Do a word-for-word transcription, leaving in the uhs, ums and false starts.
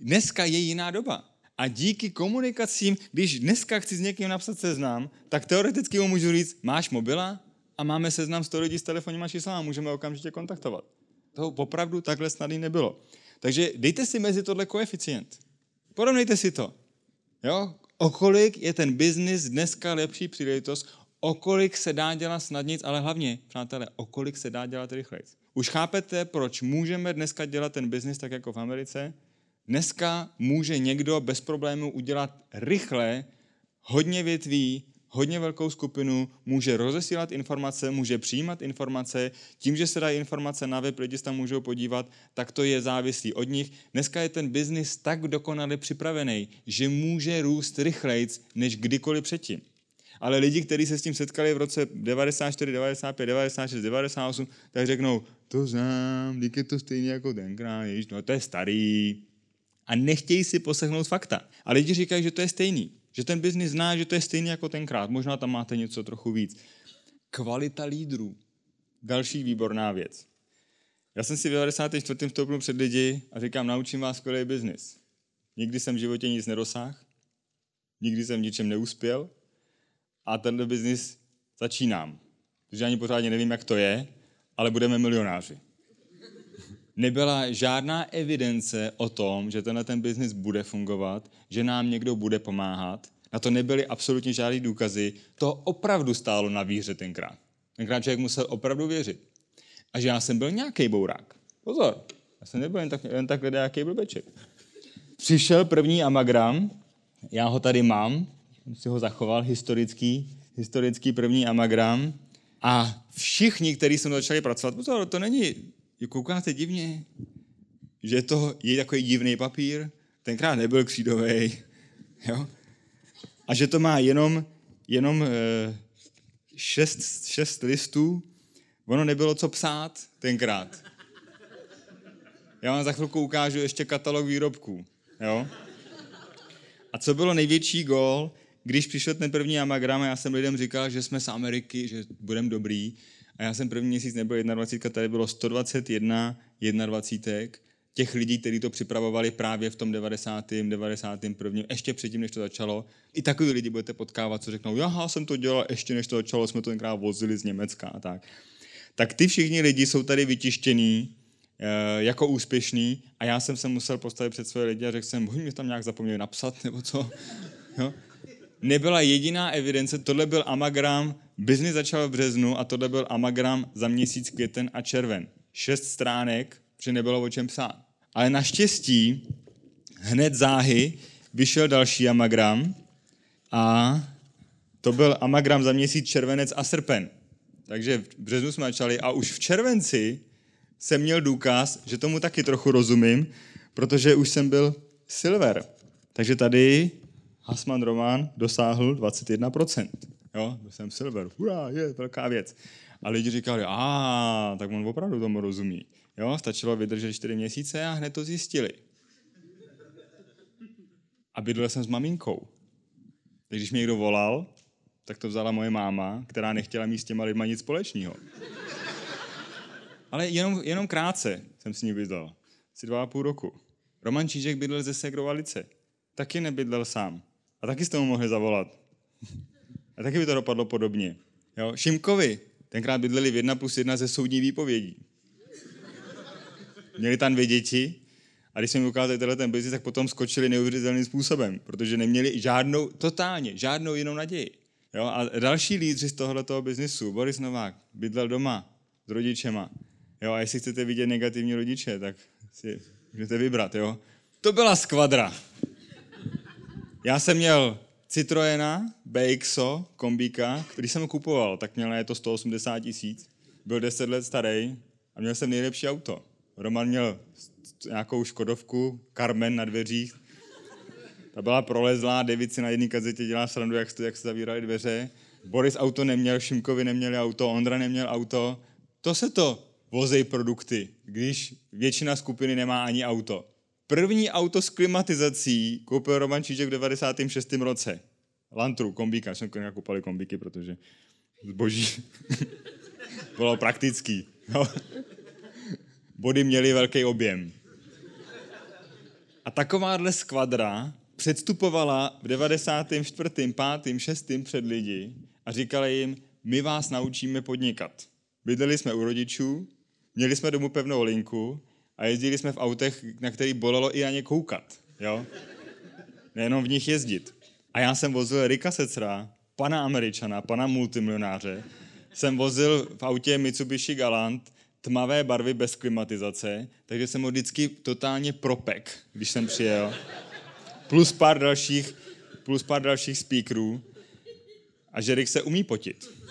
dneska je jiná doba. A díky komunikacím, když dneska chci s někým napsat seznam, tak teoreticky mu můžu říct, máš mobila a máme seznam sto lidí s telefonníma číslama, můžeme okamžitě kontaktovat. To opravdu takhle snadný nebylo. Takže dejte si mezi tohle koeficient. Porovnejte si to. Jo? O kolik je ten biznis dneska lepší příležitost, o kolik se dá dělat snadnic, ale hlavně, přátelé, o kolik se dá dělat rychleji. Už chápete, proč můžeme dneska dělat ten biznis tak jako v Americe? Dneska může někdo bez problémů udělat rychle hodně větví, hodně velkou skupinu, může rozesílat informace, může přijímat informace, tím, že se dají informace na web, lidi se tam můžou podívat, tak to je závislý od nich. Dneska je ten biznis tak dokonale připravený, že může růst rychlejc než kdykoliv předtím. Ale lidi, kteří se s tím setkali v roce devadesát čtyři, devadesát pět, devadesát šest, devadesát osm, tak řeknou, to znám, díky to stejně jako tenkrát, ježiš, no to je starý. A nechtějí si poslechnout fakta. A lidi říkají, že to je stejný. Že ten biznis zná, že to je stejný jako tenkrát. Možná tam máte něco trochu víc. Kvalita lídrů. Další výborná věc. Já jsem si v devadesátém čtvrtém vstoupil před lidi a říkám, naučím vás skvělý biznis. Nikdy jsem v životě nic nedosáhl. Nikdy jsem v ničem neuspěl. A tenhle biznis začínám. Takže ani pořádně nevím, jak to je, ale budeme milionáři. Nebyla žádná evidence o tom, že tenhle ten biznis bude fungovat, že nám někdo bude pomáhat. Na to nebyly absolutně žádný důkazy. To opravdu stálo na víře tenkrát. Tenkrát člověk musel opravdu věřit. A že já jsem byl nějaký bourák. Pozor, já jsem nebyl jen tak, jen tak nějaký blbeček. Přišel první Amagram, já ho tady mám, jsem si ho zachoval, historický, historický první Amagram. A všichni, kteří jsme začali pracovat, pozor, to není... Koukáte divně, že to je takový divný papír, tenkrát nebyl křídovej, jo? A že to má jenom, jenom e, šest, šest listů, ono nebylo co psát tenkrát. Já vám za chvilku ukážu ještě katalog výrobků, jo? A co bylo největší gól, když přišel ten první Amagram a já jsem lidem říkal, že jsme z Ameriky, že budeme dobrý, a já jsem první měsíc nebyl dvacet jedna, tady bylo sto dvacet jedna dvacet těch lidí, kteří to připravovali právě v tom devadesátém, devadesátém prvním ještě předtím, než to začalo. I takový lidi budete potkávat, co řeknou, já jsem to dělal ještě než to začalo, jsme to tenkrát vozili z Německa a tak. Tak ty všichni lidi jsou tady vytištění jako úspěšní a já jsem se musel postavit před své lidi a řekl jsem, mě tam nějak zapomněli napsat, nebo co. Jo? Nebyla jediná evidence, tohle byl Amagram, biznis začal v březnu a tohle byl Amagram za měsíc květen a červen. Šest stránek, protože nebylo o čem psát. Ale naštěstí hned záhy vyšel další Amagram a to byl Amagram za měsíc červenec a srpen. Takže v březnu jsme začali a už v červenci jsem měl důkaz, že tomu taky trochu rozumím, protože už jsem byl silver. Takže tady Hasman Roman dosáhl dvacet jedna procent. Jo, byl jsem silver. Hurá, je velká věc. A lidi říkali, a tak on opravdu tomu rozumí. Jo, stačilo vydržet čtyři měsíce a hned to zjistili. A bydlel jsem s maminkou. Takže když mě někdo volal, tak to vzala moje máma, která nechtěla mít s těma lidma nic společného. Ale jenom, jenom krátce jsem s ní bydlel. Asi dva a půl roku. Roman Čížek bydlel ze Segrova Lice. Taky nebydlel sám. A taky jste mu mohli zavolat. A taky by to dopadlo podobně. Jo? Šimkovi tenkrát bydleli v jedna plus jedna ze soudní výpovědí. Měli tam dvě děti a když jsme mi ukázali tenhle ten biznis, tak potom skočili neuvěřitelným způsobem, protože neměli žádnou, totálně, žádnou jinou naději. Jo? A další lídři z tohoto biznisu, Boris Novák, bydlel doma s rodičema. Jo? A jestli chcete vidět negativní rodiče, tak si můžete vybrat. Jo? To byla skvadra. Já jsem měl Citroena, B X O, kombíka, který jsem kupoval, tak měl na je to sto osmdesát tisíc. Byl deset let starý a měl jsem nejlepší auto. Roman měl nějakou Škodovku, Carmen na dveřích. Ta byla prolezlá, David si na jedné kazetě dělá srandu, jak se, jak se zavíraly dveře. Boris auto neměl, Šimkovi neměli auto, Ondra neměl auto. To se to vozej produkty, když většina skupiny nemá ani auto. První auto s klimatizací koupil Roman Čížek v devadesátém šestém roce. Lantru, kombíka. Jsem koupali kombíky, protože zboží bylo praktický. No. Body měly velký objem. A takováhle skvadra předstupovala v devadesátém čtvrtém, pátém, šestém před lidi a říkala jim, my vás naučíme podnikat. Bydleli jsme u rodičů, měli jsme domů pevnou linku a jezdili jsme v autech, na který bolelo i na ně koukat. Jo? Nejenom v nich jezdit. A já jsem vozil Ricka Secera, pana Američana, pana multimilionáře. Jsem vozil v autě Mitsubishi Galant, tmavé barvy bez klimatizace, takže jsem ho vždycky totálně propek, když jsem přijel. Plus pár dalších, plus pár dalších speakerů. A že Rick se umí potit.